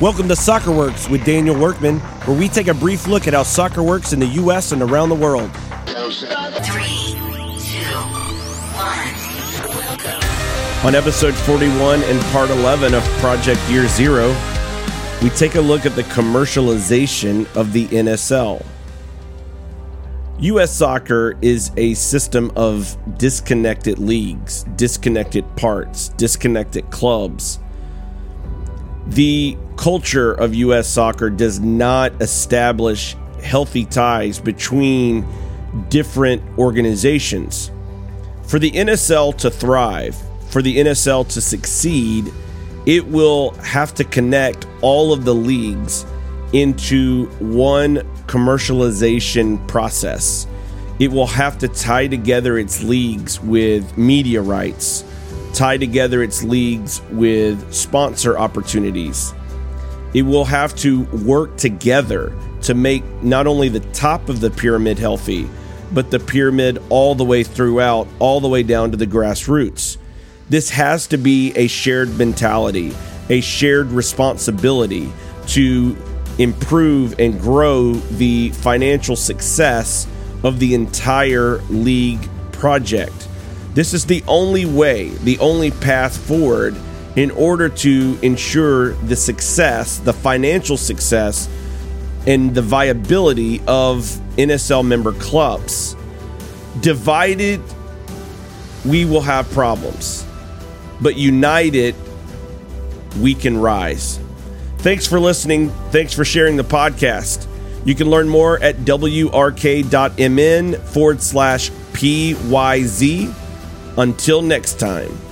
Welcome to Soccer Works with Daniel Workman, where we take a brief look at how soccer works in the U.S. and around the world. 3, 2, 1. On episode 41 and part 11 of Project Year Zero, we take a look at the commercialization of the NSL. U.S. soccer is a system of disconnected leagues, disconnected parts, disconnected clubs. The culture of U.S. soccer does not establish healthy ties between different organizations. For the NSL to thrive, for the NSL to succeed, it will have to connect all of the leagues into one commercialization process. It will have to tie together its leagues with media rights, tie together its leagues with sponsor opportunities. It will have to work together to make not only the top of the pyramid healthy, but the pyramid all the way throughout, all the way down to the grassroots. This has to be a shared mentality, a shared responsibility to improve and grow the financial success of the entire league project. This is the only way, the only path forward in order to ensure the success, the financial success, and the viability of NSL member clubs. Divided, we will have problems, but united, we can rise. Thanks for listening. Thanks for sharing the podcast. You can learn more at wrk.mn/PYZ. Until next time.